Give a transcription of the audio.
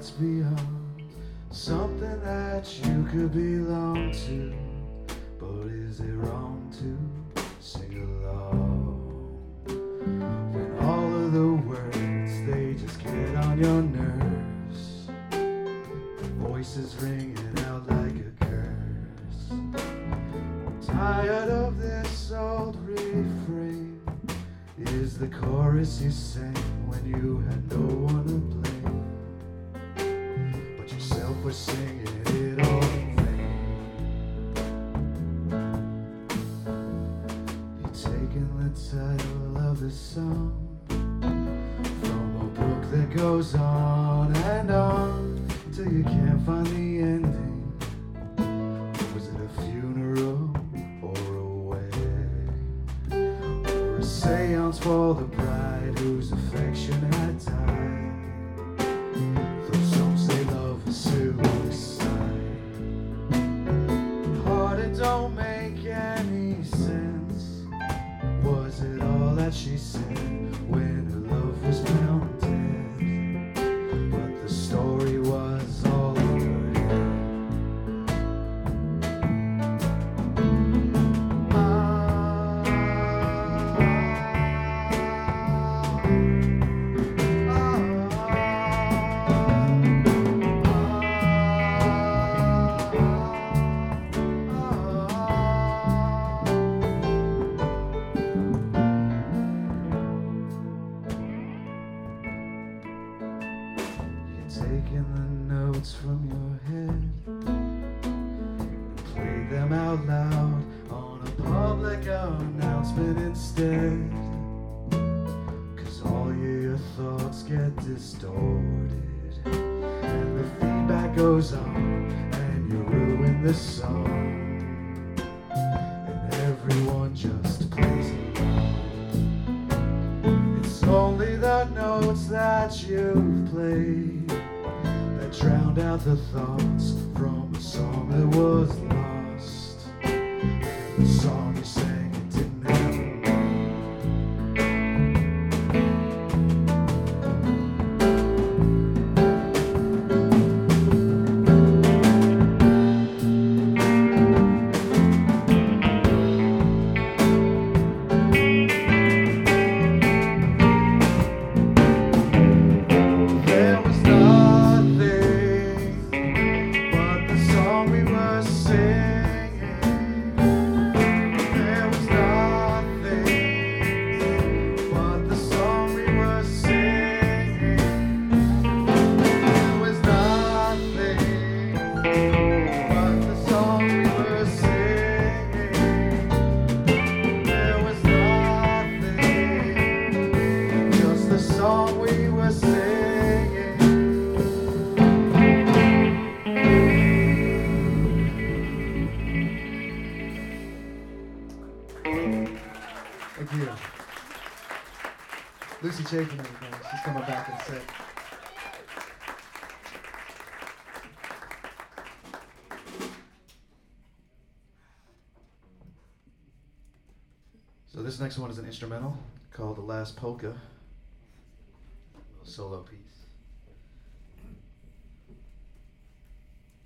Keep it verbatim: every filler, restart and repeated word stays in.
that's beyond, something that you could belong to. But is it wrong to sing along when all of the words, they just get on your nerves? Voices ringing out like a curse. I'm tired of this old refrain. Is the chorus you sang when you had no one to blame, but yourself was singing it all in vain? You're taking the title of the song from a book that goes on and on till you can't find the ending. Was it a funeral or a wedding, or a seance for the bride whose affection had died? Though some say love is suicide, heart, it don't make any sense. Was it all that she said when her love was found dead? But the story was all in her head. Ah, taking the notes from your head and play them out loud on a public announcement instead. Cause all your thoughts get distorted and the feedback goes on and you ruin the song, and everyone just plays along. It's only the notes that you've played that drowned out the thoughts from a song that was lost. The song you sang, it didn't have a song we were singing. Thank you. Lucy Chapin, everybody. She's coming back in a sec. So this next one is an instrumental called The Last Polka. Solo piece.